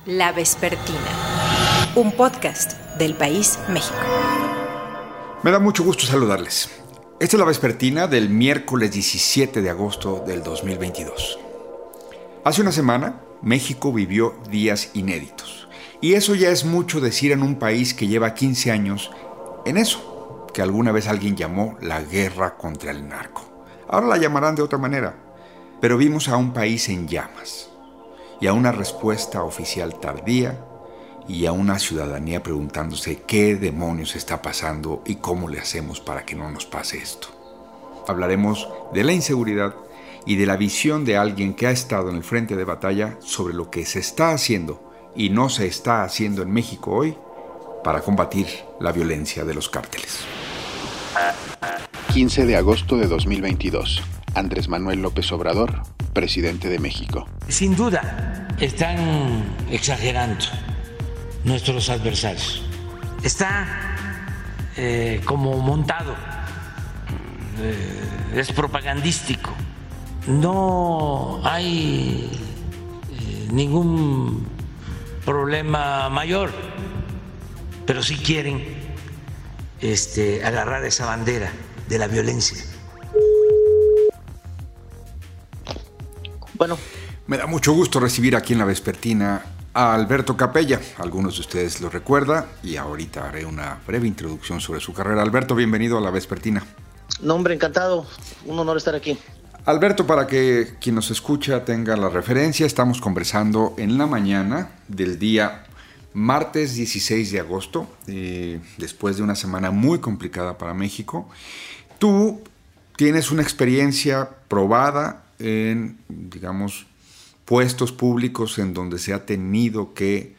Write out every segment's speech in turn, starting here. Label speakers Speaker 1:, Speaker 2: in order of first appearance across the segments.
Speaker 1: La Vespertina, un podcast del País México.
Speaker 2: Me da mucho gusto saludarles. Esta es La Vespertina del miércoles 17 de agosto del 2022. Hace una semana, México vivió días inéditos. Y eso ya es mucho decir en un país que lleva 15 años en eso, que alguna vez alguien llamó la guerra contra el narco. Ahora la llamarán de otra manera, pero vimos a un país en llamas y a una respuesta oficial tardía y a una ciudadanía preguntándose qué demonios está pasando y cómo le hacemos para que no nos pase esto. Hablaremos de la inseguridad y de la visión de alguien que ha estado en el frente de batalla sobre lo que se está haciendo y no se está haciendo en México hoy para combatir la violencia de los cárteles.
Speaker 3: 15 de agosto de 2022. Andrés Manuel López Obrador, presidente de México.
Speaker 4: Sin duda, están exagerando nuestros adversarios. Está como montado, es propagandístico. No hay ningún problema mayor, pero sí quieren agarrar esa bandera de la violencia.
Speaker 2: Bueno, me da mucho gusto recibir aquí en La Vespertina a Alberto Capella. Algunos de ustedes lo recuerdan y ahorita haré una breve introducción sobre su carrera. Alberto, bienvenido a La Vespertina.
Speaker 5: No, hombre, encantado. Un honor estar aquí.
Speaker 2: Alberto, para que quien nos escucha tenga la referencia, estamos conversando en la mañana del día martes 16 de agosto, después de una semana muy complicada para México. Tú tienes una experiencia probada en, digamos, puestos públicos en donde se ha tenido que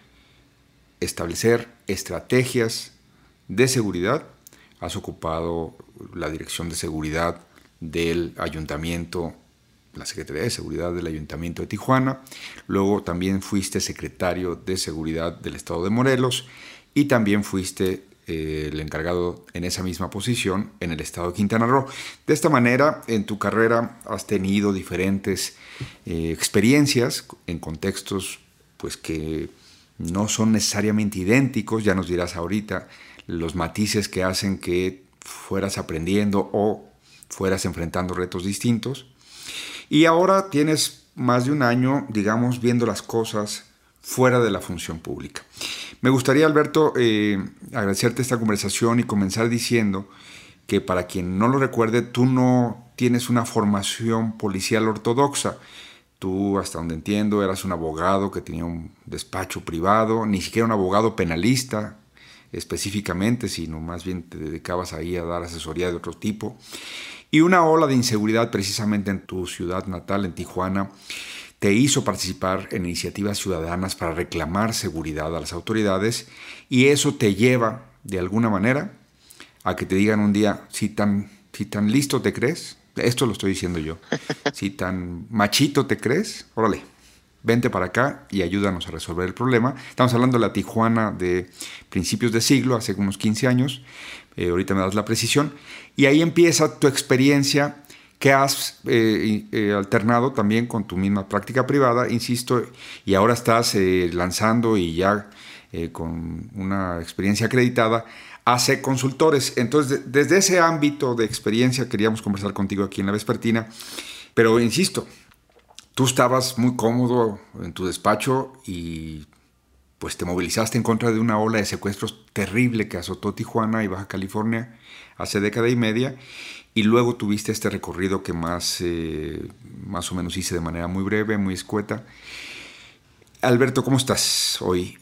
Speaker 2: establecer estrategias de seguridad. Has ocupado la dirección de seguridad del ayuntamiento, la Secretaría de Seguridad del Ayuntamiento de Tijuana. Luego también fuiste secretario de Seguridad del Estado de Morelos y también fuiste el encargado en esa misma posición en el estado de Quintana Roo. De esta manera, en tu carrera has tenido diferentes experiencias en contextos pues, que no son necesariamente idénticos. Ya nos dirás ahorita los matices que hacen que fueras aprendiendo o fueras enfrentando retos distintos. Y ahora tienes más de un año, digamos, viendo las cosas fuera de la función pública. Me gustaría, Alberto, agradecerte esta conversación y comenzar diciendo que para quien no lo recuerde, tú no tienes una formación policial ortodoxa. Tú, hasta donde entiendo, eras un abogado que tenía un despacho privado, ni siquiera un abogado penalista específicamente, sino más bien te dedicabas ahí a dar asesoría de otro tipo. Y una ola de inseguridad precisamente en tu ciudad natal, en Tijuana, te hizo participar en iniciativas ciudadanas para reclamar seguridad a las autoridades y eso te lleva, de alguna manera, a que te digan un día, si tan listo te crees, esto lo estoy diciendo yo, si tan machito te crees, órale, vente para acá y ayúdanos a resolver el problema. Estamos hablando de la Tijuana de principios de siglo, hace unos 15 años, ahorita me das la precisión, y ahí empieza tu experiencia que has alternado también con tu misma práctica privada, insisto, y ahora estás lanzando y ya con una experiencia acreditada a ser consultores. Entonces, desde ese ámbito de experiencia queríamos conversar contigo aquí en La Vespertina, pero insisto, tú estabas muy cómodo en tu despacho y pues te movilizaste en contra de una ola de secuestros terrible que azotó Tijuana y Baja California hace década y media. Y luego tuviste este recorrido que más o menos hice de manera muy breve, muy escueta. Alberto, ¿cómo estás hoy,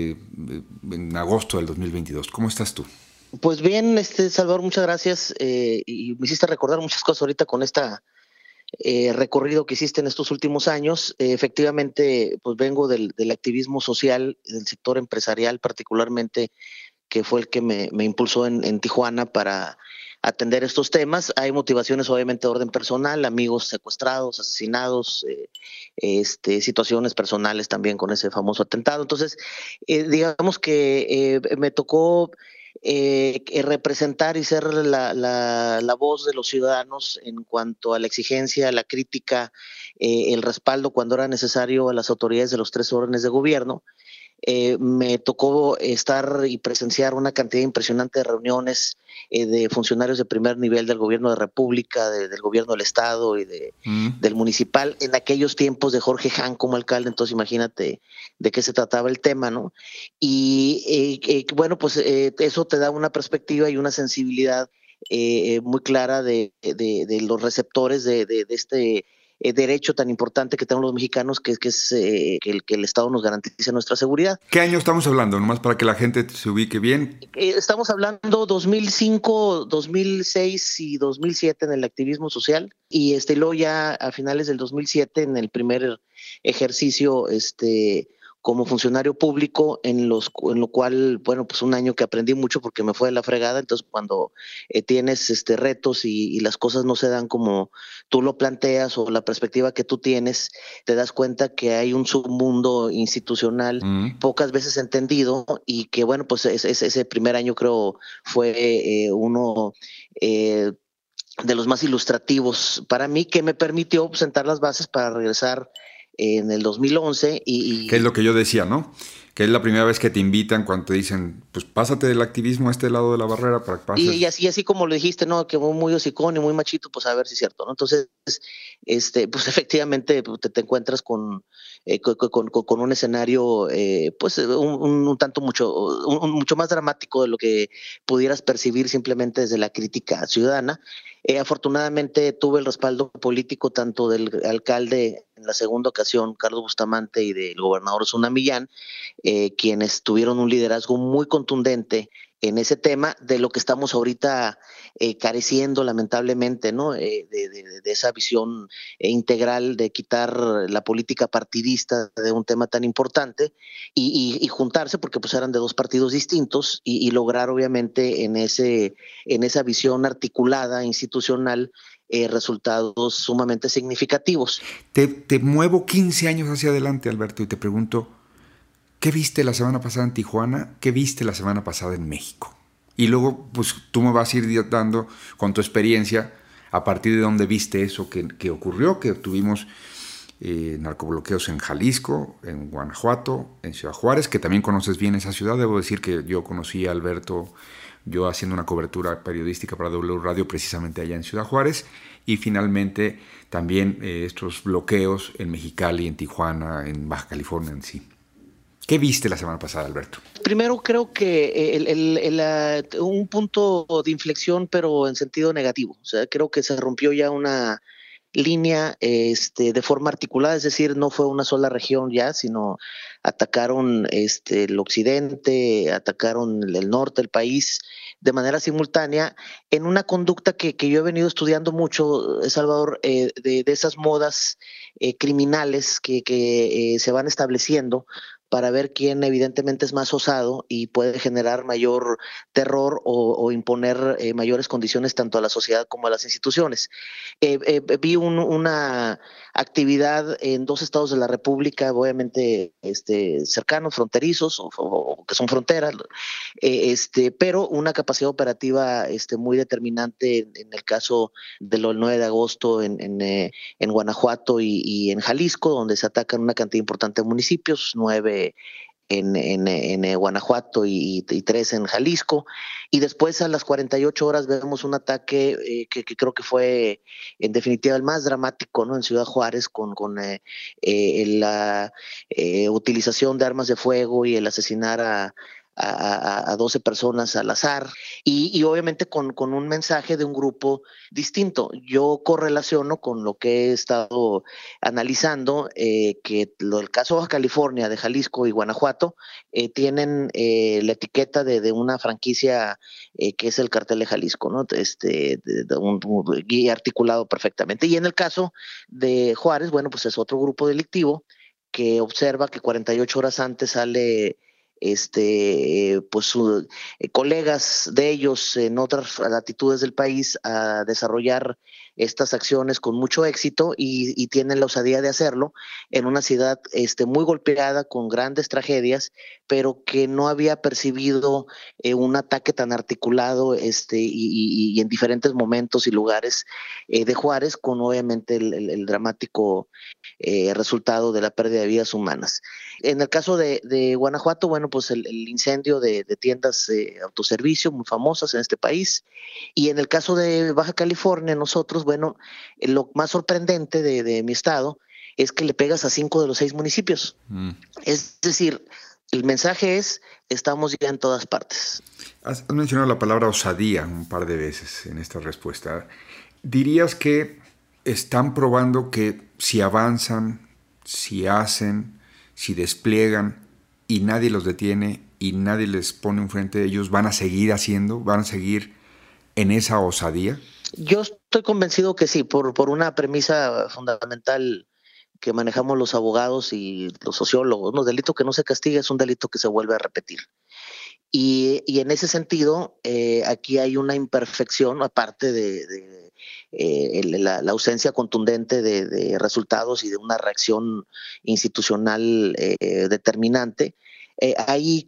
Speaker 2: en agosto del 2022? ¿Cómo estás tú?
Speaker 5: Pues bien, Salvador, muchas gracias. Y me hiciste recordar muchas cosas ahorita con recorrido que hiciste en estos últimos años. Efectivamente, pues vengo del activismo social, del sector empresarial particularmente, que fue el que me impulsó en Tijuana para atender estos temas. Hay motivaciones obviamente de orden personal, amigos secuestrados, asesinados, situaciones personales también con ese famoso atentado. Entonces, digamos que me tocó representar y ser la voz de los ciudadanos en cuanto a la exigencia, la crítica, el respaldo cuando era necesario a las autoridades de los 3 órdenes de gobierno. Me tocó estar y presenciar una cantidad impresionante de reuniones de funcionarios de primer nivel del gobierno de República, del gobierno del Estado y del municipal, en aquellos tiempos de Jorge Hahn como alcalde. Entonces imagínate de qué se trataba el tema, ¿no? Y bueno, pues eso te da una perspectiva y una sensibilidad muy clara de los receptores de este derecho tan importante que tenemos los mexicanos, que es que el Estado nos garantice nuestra seguridad.
Speaker 2: ¿Qué año estamos hablando? Nomás para que la gente se ubique bien.
Speaker 5: Estamos hablando 2005, 2006 y 2007 en el activismo social, y luego ya a finales del 2007 en el primer ejercicio como funcionario público, en lo cual, bueno, pues un año que aprendí mucho porque me fue de la fregada. Entonces cuando tienes retos y las cosas no se dan como tú lo planteas o la perspectiva que tú tienes, te das cuenta que hay un submundo institucional pocas veces entendido, y que bueno, pues ese primer año creo fue uno de los más ilustrativos para mí, que me permitió sentar las bases para regresar en el 2011.
Speaker 2: Que es lo que yo decía, ¿no? Que es la primera vez que te invitan cuando te dicen, pues pásate del activismo a este lado de la barrera para que pases.
Speaker 5: Y así como lo dijiste, ¿no? Que muy hocicón y muy machito, pues a ver si es cierto, ¿no? Entonces, pues efectivamente te encuentras con un escenario, pues un tanto mucho más dramático de lo que pudieras percibir simplemente desde la crítica ciudadana. Afortunadamente tuve el respaldo político tanto del alcalde en la segunda ocasión, Carlos Bustamante, y del gobernador Osuna Millán, quienes tuvieron un liderazgo muy contundente en ese tema, de lo que estamos ahorita careciendo lamentablemente, ¿no? De esa visión integral de quitar la política partidista de un tema tan importante y juntarse, porque pues eran de dos partidos distintos, y lograr obviamente en esa visión articulada institucional resultados sumamente significativos.
Speaker 2: Te muevo 15 años hacia adelante, Alberto, y te pregunto, ¿qué viste la semana pasada en Tijuana? ¿Qué viste la semana pasada en México? Y luego, pues tú me vas a ir dando con tu experiencia a partir de dónde viste eso que ocurrió, que tuvimos narcobloqueos en Jalisco, en Guanajuato, en Ciudad Juárez, que también conoces bien esa ciudad. Debo decir que yo conocí a Alberto, yo haciendo una cobertura periodística para W Radio precisamente allá en Ciudad Juárez, y finalmente también estos bloqueos en Mexicali, en Tijuana, en Baja California en sí. ¿Qué viste la semana pasada, Alberto?
Speaker 5: Primero creo que un punto de inflexión, pero en sentido negativo. O sea, creo que se rompió ya una línea de forma articulada, es decir, no fue una sola región ya, sino atacaron el occidente, atacaron el norte del país de manera simultánea, en una conducta que yo he venido estudiando mucho, Salvador, de esas modas criminales que se van estableciendo para ver quién evidentemente es más osado y puede generar mayor terror o imponer mayores condiciones tanto a la sociedad como a las instituciones. Vi una actividad en 2 estados de la República, obviamente cercanos, fronterizos o que son fronteras, pero una capacidad operativa muy determinante en el caso del 9 de agosto en Guanajuato y en Jalisco, donde se atacan una cantidad importante de municipios, 9 en Guanajuato y 3 en Jalisco, y después a las 48 horas vemos un ataque que creo que fue en definitiva el más dramático, ¿no? En Ciudad Juárez, con la utilización de armas de fuego y el asesinar a 12 personas al azar, y obviamente con un mensaje de un grupo distinto. Yo correlaciono con lo que he estado analizando, que el caso de Baja California, de Jalisco y Guanajuato tienen la etiqueta de una franquicia que es el Cartel de Jalisco, ¿no? Y articulado perfectamente. Y en el caso de Juárez, bueno, pues es otro grupo delictivo que observa que 48 horas antes sale colegas de ellos en otras latitudes del país a desarrollar estas acciones con mucho éxito y tienen la osadía de hacerlo en una ciudad muy golpeada con grandes tragedias, pero que no había percibido un ataque tan articulado y en diferentes momentos y lugares de Juárez, con obviamente el dramático resultado de la pérdida de vidas humanas. En el caso de Guanajuato, bueno, pues el incendio de tiendas de autoservicio muy famosas en este país, y en el caso de Baja California, nosotros, bueno, lo más sorprendente de mi estado es que le pegas a 5 de los 6 municipios. Es decir, el mensaje es, estamos ya en todas partes.
Speaker 2: Has mencionado la palabra osadía un par de veces en esta respuesta. ¿Dirías que están probando que si avanzan, si hacen, si despliegan y nadie los detiene y nadie les pone enfrente de ellos, van a seguir haciendo, van a seguir en esa osadía?
Speaker 5: Yo estoy convencido que sí, por una premisa fundamental que manejamos los abogados y los sociólogos, ¿no? Un delito que no se castiga es un delito que se vuelve a repetir. Y en ese sentido, aquí hay una imperfección, aparte de la ausencia contundente de resultados y de una reacción institucional determinante. Hay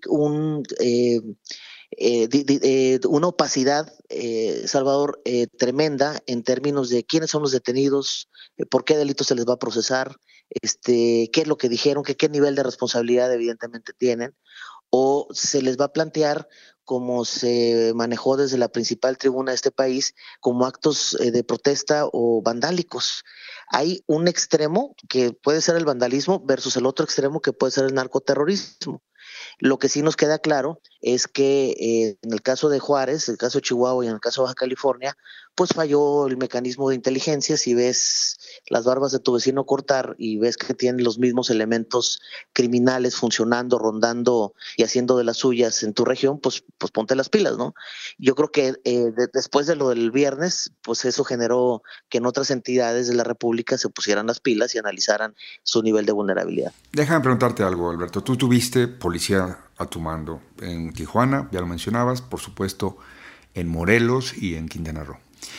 Speaker 5: una opacidad, Salvador, tremenda en términos de quiénes son los detenidos, por qué delitos se les va a procesar, qué es lo que dijeron, qué nivel de responsabilidad evidentemente tienen, o se les va a plantear, como se manejó desde la principal tribuna de este país, como actos de protesta o vandálicos. Hay un extremo que puede ser el vandalismo versus el otro extremo que puede ser el narcoterrorismo. Lo que sí nos queda claro es que en el caso de Juárez, en el caso de Chihuahua y en el caso de Baja California, pues falló el mecanismo de inteligencia. Si ves las barbas de tu vecino cortar y ves que tienen los mismos elementos criminales funcionando, rondando y haciendo de las suyas en tu región, pues ponte las pilas, ¿no? Yo creo que después de lo del viernes, pues eso generó que en otras entidades de la República se pusieran las pilas y analizaran su nivel de vulnerabilidad.
Speaker 2: Déjame preguntarte algo, Alberto. Tú tuviste policía a tu mando en Tijuana, ya lo mencionabas, por supuesto en Morelos y en Quintana Roo.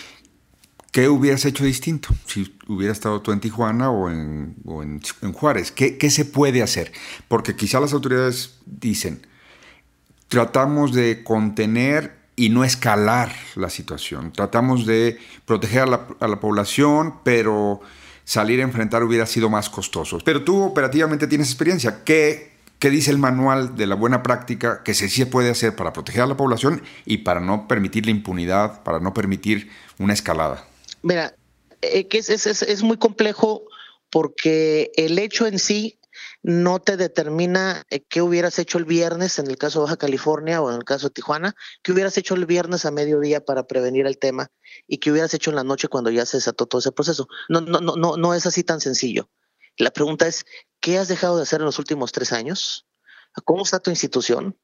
Speaker 2: ¿Qué hubieras hecho distinto si hubieras estado tú en Tijuana o en Juárez? ¿Qué se puede hacer? Porque quizá las autoridades dicen, tratamos de contener y no escalar la situación. Tratamos de proteger a la población, pero salir a enfrentar hubiera sido más costoso. Pero tú operativamente tienes experiencia. ¿Qué dice el manual de la buena práctica que sí se puede hacer para proteger a la población y para no permitir la impunidad, para no permitir una escalada?
Speaker 5: Mira, que es muy complejo porque el hecho en sí no te determina qué hubieras hecho el viernes en el caso de Baja California o en el caso de Tijuana, qué hubieras hecho el viernes a mediodía para prevenir el tema y qué hubieras hecho en la noche cuando ya se desató todo ese proceso. No es así tan sencillo. La pregunta es, ¿qué has dejado de hacer en los últimos 3 años? ¿Cómo está tu institución?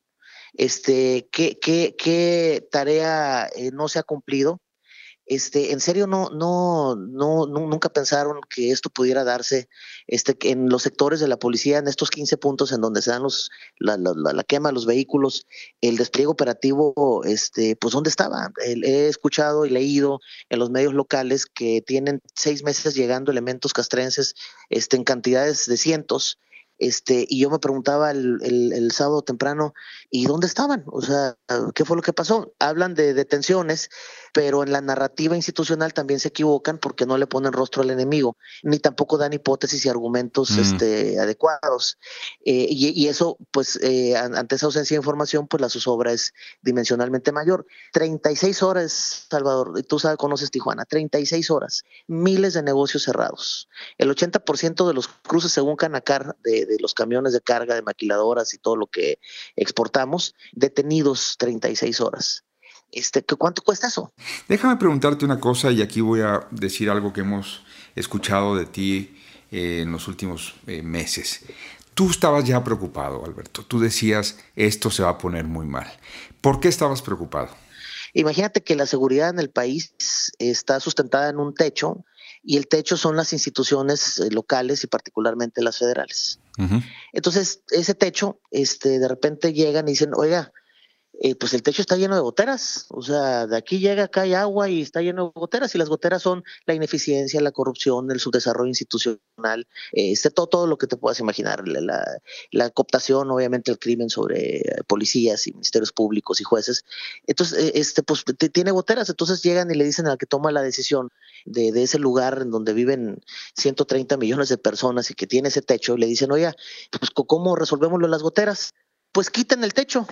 Speaker 5: ¿Qué tarea no se ha cumplido? En serio, nunca pensaron que esto pudiera darse en los sectores de la policía, en estos 15 puntos en donde se dan la quema de los vehículos, el despliegue operativo, pues ¿dónde estaba? He escuchado y leído en los medios locales que tienen 6 meses llegando elementos castrenses en cantidades de cientos. Y yo me preguntaba el sábado temprano, ¿y dónde estaban? O sea, ¿qué fue lo que pasó? Hablan de detenciones, pero en la narrativa institucional también se equivocan porque no le ponen rostro al enemigo, ni tampoco dan hipótesis y argumentos adecuados. Y eso, pues, ante esa ausencia de información, pues la zozobra es dimensionalmente mayor. 36 horas, Salvador, y tú conoces Tijuana, 36 horas, miles de negocios cerrados. El 80% de los cruces, según Canacar, de los camiones de carga, de maquiladoras y todo lo que exportamos, detenidos 36 horas. ¿Cuánto cuesta eso?
Speaker 2: Déjame preguntarte una cosa, y aquí voy a decir algo que hemos escuchado de ti en los últimos meses. Tú estabas ya preocupado, Alberto. Tú decías, esto se va a poner muy mal. ¿Por qué estabas preocupado?
Speaker 5: Imagínate que la seguridad en el país está sustentada en un techo, y el techo son las instituciones locales y particularmente las federales.
Speaker 2: Ujú.
Speaker 5: Entonces, ese techo, de repente llegan y dicen, oiga, pues el techo está lleno de goteras, o sea, de aquí llega, acá hay agua y está lleno de goteras, y las goteras son la ineficiencia, la corrupción, el subdesarrollo institucional, todo lo que te puedas imaginar, la cooptación, obviamente el crimen sobre policías y ministerios públicos y jueces. Entonces, pues tiene goteras, entonces llegan y le dicen al que toma la decisión de ese lugar en donde viven 130 millones de personas y que tiene ese techo, le dicen, oiga, pues ¿cómo resolvemos lo de las goteras? Pues quiten el techo.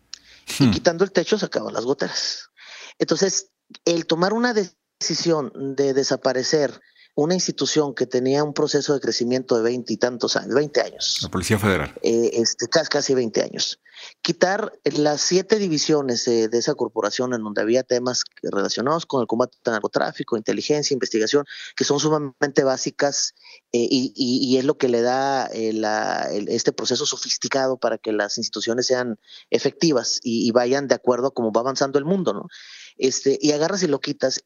Speaker 5: Y quitando el techo se acaban las goteras. Entonces, el tomar una decisión de desaparecer una institución que tenía un proceso de crecimiento de 20 y tantos años, 20 años.
Speaker 2: La Policía Federal.
Speaker 5: Casi 20 años. Quitar las 7 divisiones de esa corporación en donde había temas relacionados con el combate al narcotráfico, inteligencia, investigación, que son sumamente básicas y es lo que le da este proceso sofisticado para que las instituciones sean efectivas y vayan de acuerdo a cómo va avanzando el mundo, ¿no? Y agarras y lo quitas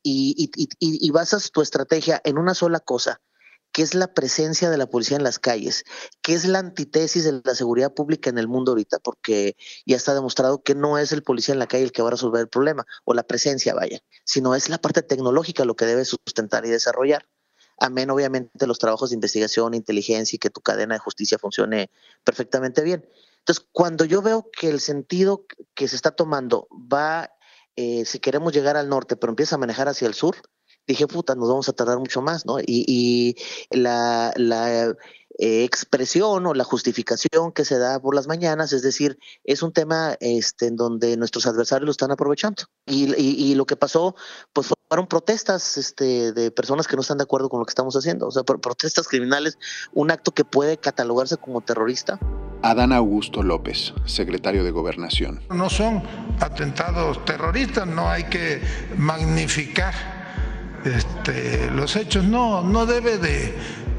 Speaker 5: y basas tu estrategia en una sola cosa, que es la presencia de la policía en las calles, que es la antítesis de la seguridad pública en el mundo ahorita, porque ya está demostrado que no es el policía en la calle el que va a resolver el problema, o la presencia, vaya, sino es la parte tecnológica lo que debe sustentar y desarrollar. Amén, obviamente, los trabajos de investigación, inteligencia y que tu cadena de justicia funcione perfectamente bien. Entonces, cuando yo veo que el sentido que se está tomando va, si queremos llegar al norte, pero empieza a manejar hacia el sur, dije, puta, nos vamos a tardar mucho más, ¿no? Y la expresión o la justificación que se da por las mañanas, es decir, es un tema en donde nuestros adversarios lo están aprovechando. Y lo que pasó, pues fueron protestas de personas que no están de acuerdo con lo que estamos haciendo, o sea, protestas criminales, un acto que puede catalogarse como terrorista.
Speaker 3: Adán Augusto López, secretario de Gobernación.
Speaker 6: No son atentados terroristas, no hay que magnificar los hechos, no debe de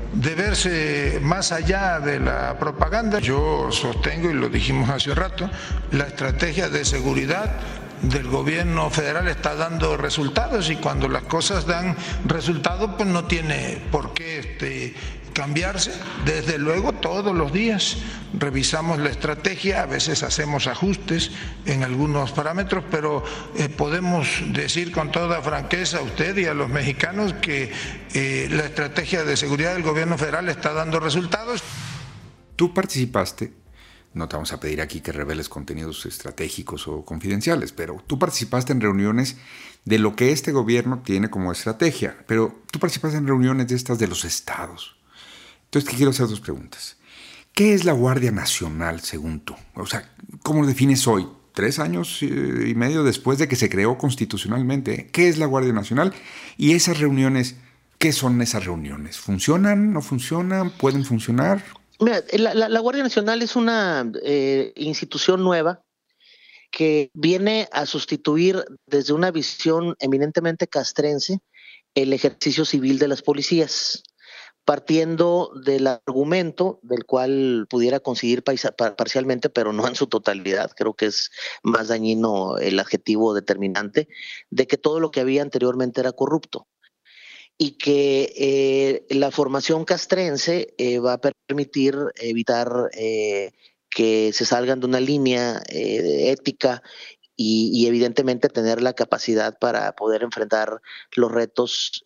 Speaker 6: verse más allá de la propaganda. Yo sostengo, y lo dijimos hace un rato, la estrategia de seguridad del gobierno federal está dando resultados, y cuando las cosas dan resultados, pues no tiene por qué cambiarse. Desde luego, todos los días revisamos la estrategia, a veces hacemos ajustes en algunos parámetros, pero podemos decir con toda franqueza a usted y a los mexicanos que la estrategia de seguridad del gobierno federal está dando resultados.
Speaker 2: Tú participaste, no te vamos a pedir aquí que reveles contenidos estratégicos o confidenciales, pero tú participaste en reuniones de lo que este gobierno tiene como estrategia, pero tú participaste en reuniones de estas de los estados. Entonces, te quiero hacer 2 preguntas. ¿Qué es la Guardia Nacional, según tú? O sea, ¿cómo lo defines hoy? 3 años y medio después de que se creó constitucionalmente. ¿Qué es la Guardia Nacional? Y esas reuniones, ¿qué son esas reuniones? ¿Funcionan? ¿No funcionan? ¿Pueden funcionar?
Speaker 5: Mira, la Guardia Nacional es una institución nueva que viene a sustituir desde una visión eminentemente castrense el ejercicio civil de las policías, partiendo del argumento del cual pudiera conseguir parcialmente, pero no en su totalidad, creo que es más dañino el adjetivo determinante, de que todo lo que había anteriormente era corrupto y que la formación castrense va a permitir evitar que se salgan de una línea ética y evidentemente tener la capacidad para poder enfrentar los retos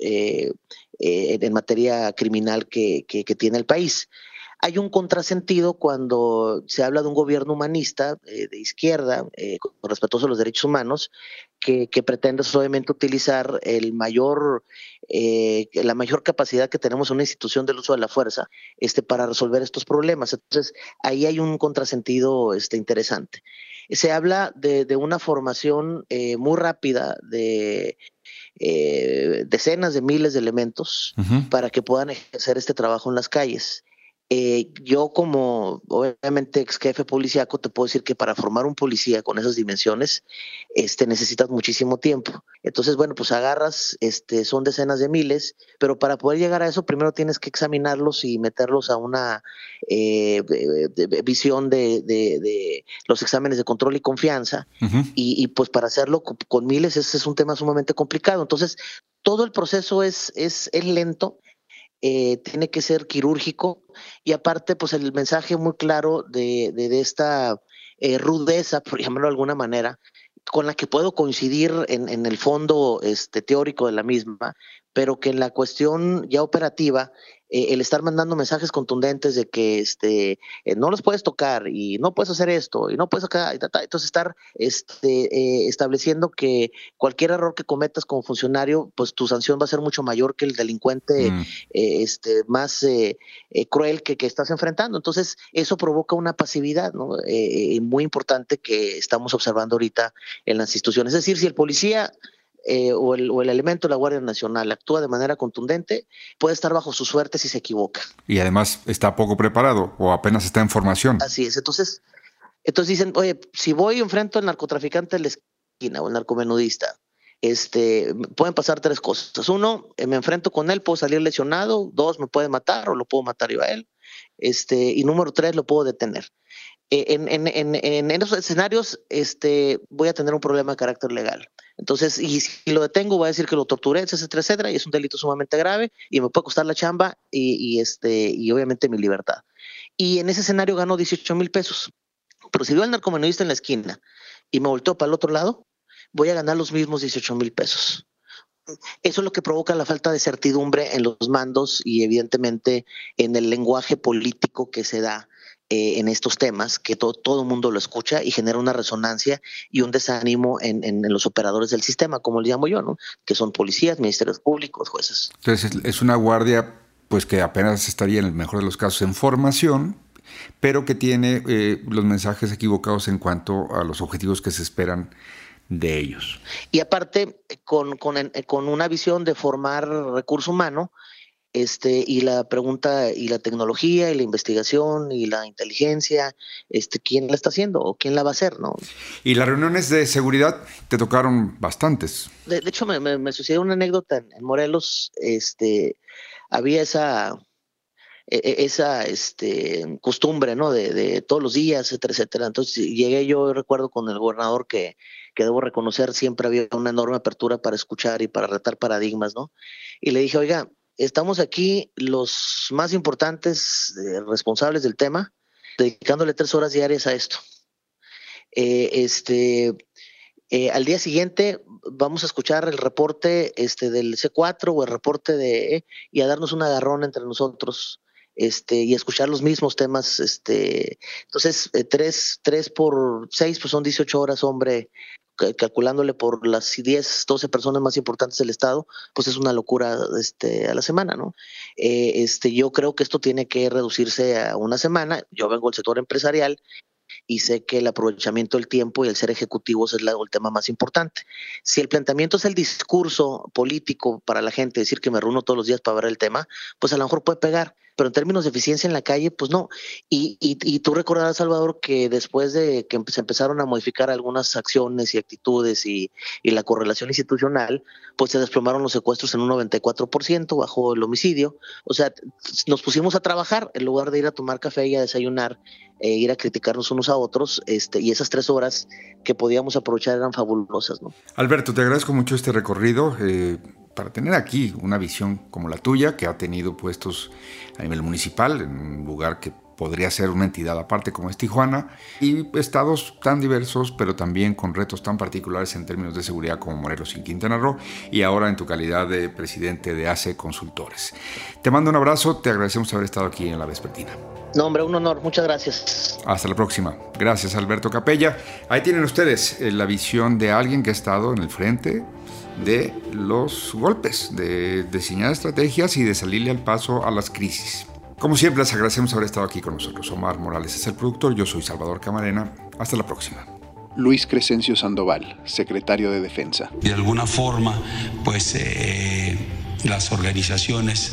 Speaker 5: en materia criminal que tiene el país. Hay un contrasentido cuando se habla de un gobierno humanista de izquierda, respetuoso de los derechos humanos, que pretende obviamente utilizar la mayor capacidad que tenemos en una institución del uso de la fuerza para resolver estos problemas. Entonces, ahí hay un contrasentido interesante. Se habla de una formación muy rápida de decenas de miles de elementos para que puedan ejercer este trabajo en las calles. Yo, como obviamente ex jefe policíaco, te puedo decir que para formar un policía con esas dimensiones necesitas muchísimo tiempo. Entonces, bueno, pues agarras, son decenas de miles, pero para poder llegar a eso primero tienes que examinarlos y meterlos a una visión de los exámenes de control y confianza, y pues para hacerlo con miles ese es un tema sumamente complicado. Entonces, todo el proceso es lento. tiene que ser quirúrgico, y aparte pues el mensaje muy claro de esta rudeza, por llamarlo de alguna manera, con la que puedo coincidir en el fondo teórico de la misma, pero que en la cuestión ya operativa, el estar mandando mensajes contundentes de que no los puedes tocar y no puedes hacer esto y no puedes acá, entonces estar estableciendo que cualquier error que cometas como funcionario, pues tu sanción va a ser mucho mayor que el delincuente más cruel que estás enfrentando. Entonces eso provoca una pasividad, ¿no? Muy importante que estamos observando ahorita en las instituciones. Es decir, si el policía o el elemento de la Guardia Nacional actúa de manera contundente, puede estar bajo su suerte si se equivoca.
Speaker 2: Y además está poco preparado o apenas está en formación.
Speaker 5: Así es. Entonces dicen, oye, si voy y enfrento al narcotraficante de la esquina o el narcomenudista, pueden pasar 3 cosas. 1, me enfrento con él, puedo salir lesionado. 2, me puede matar o lo puedo matar yo a él. Y número 3, lo puedo detener. En esos escenarios voy a tener un problema de carácter legal. Entonces, y si lo detengo, voy a decir que lo torturé, etcétera, y es un delito sumamente grave y me puede costar la chamba y obviamente mi libertad. Y en ese escenario gano 18,000 pesos. Pero si veo al narcomenudista en la esquina y me volteo para el otro lado, voy a ganar los mismos 18,000 pesos. Eso es lo que provoca la falta de certidumbre en los mandos y evidentemente en el lenguaje político que se da en estos temas, que todo el mundo lo escucha y genera una resonancia y un desánimo en los operadores del sistema, como le llamo yo, ¿no? Que son policías, ministerios públicos, jueces.
Speaker 2: Entonces es una guardia pues que apenas estaría en el mejor de los casos en formación, pero que tiene los mensajes equivocados en cuanto a los objetivos que se esperan de ellos.
Speaker 5: Y aparte, con una visión de formar recurso humano, y la pregunta, y la tecnología, y la investigación, y la inteligencia, ¿quién la está haciendo o quién la va a hacer, no?
Speaker 2: Y las reuniones de seguridad te tocaron bastantes.
Speaker 5: De hecho, me sucedió una anécdota en Morelos. Había esa costumbre, ¿no? De todos los días, etcétera. Entonces llegué, yo recuerdo, con el gobernador que debo reconocer, siempre había una enorme apertura para escuchar y para retar paradigmas, ¿no? Y le dije, oiga, estamos aquí los más importantes responsables del tema, dedicándole 3 horas diarias a esto. Al día siguiente vamos a escuchar el reporte del C4 o el reporte y a darnos un agarrón entre nosotros y escuchar los mismos temas. Entonces, 3 por 6 pues son 18 horas, hombre, calculándole por las 10, 12 personas más importantes del estado, pues es una locura a la semana, ¿no? Yo creo que esto tiene que reducirse a una semana. Yo vengo del sector empresarial y sé que el aprovechamiento del tiempo y el ser ejecutivos es el tema más importante. Si el planteamiento es el discurso político para la gente, decir que me reúno todos los días para ver el tema, pues a lo mejor puede pegar, pero en términos de eficiencia en la calle, pues no. Y tú recordarás, Salvador, que después de que se empezaron a modificar algunas acciones y actitudes y la correlación institucional, pues se desplomaron los secuestros en un 94%, bajó el homicidio. O sea, nos pusimos a trabajar en lugar de ir a tomar café y a desayunar, ir a criticarnos unos a otros, y esas 3 horas que podíamos aprovechar eran fabulosas, ¿no?
Speaker 2: Alberto, te agradezco mucho este recorrido para tener aquí una visión como la tuya, que ha tenido puestos a nivel municipal, en un lugar que podría ser una entidad aparte como es Tijuana, y estados tan diversos, pero también con retos tan particulares en términos de seguridad como Morelos y Quintana Roo, y ahora en tu calidad de presidente de ACE Consultores. Te mando un abrazo, te agradecemos haber estado aquí en La Vespertina.
Speaker 5: No, hombre, un honor, muchas gracias.
Speaker 2: Hasta la próxima. Gracias, Alberto Capella. Ahí tienen ustedes la visión de alguien que ha estado en el frente de los golpes, de diseñar estrategias y de salirle al paso a las crisis. Como siempre, les agradecemos haber estado aquí con nosotros. Omar Morales es el productor, yo soy Salvador Camarena. Hasta la próxima.
Speaker 3: Luis Crescencio Sandoval, secretario de Defensa.
Speaker 7: De alguna forma, pues las organizaciones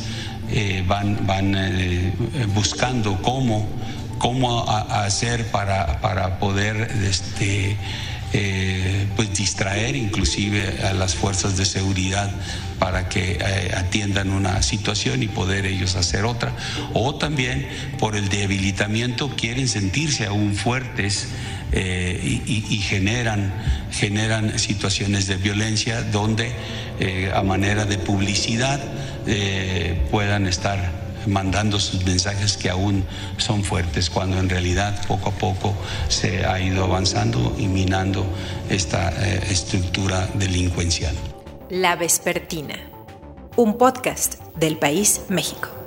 Speaker 7: van buscando cómo hacer para poder pues distraer inclusive a las fuerzas de seguridad para que atiendan una situación y poder ellos hacer otra, o también por el debilitamiento quieren sentirse aún fuertes y generan situaciones de violencia donde a manera de publicidad puedan estar mandando sus mensajes que aún son fuertes, cuando en realidad poco a poco se ha ido avanzando y minando esta estructura delincuencial.
Speaker 1: La Vespertina, un podcast del País México.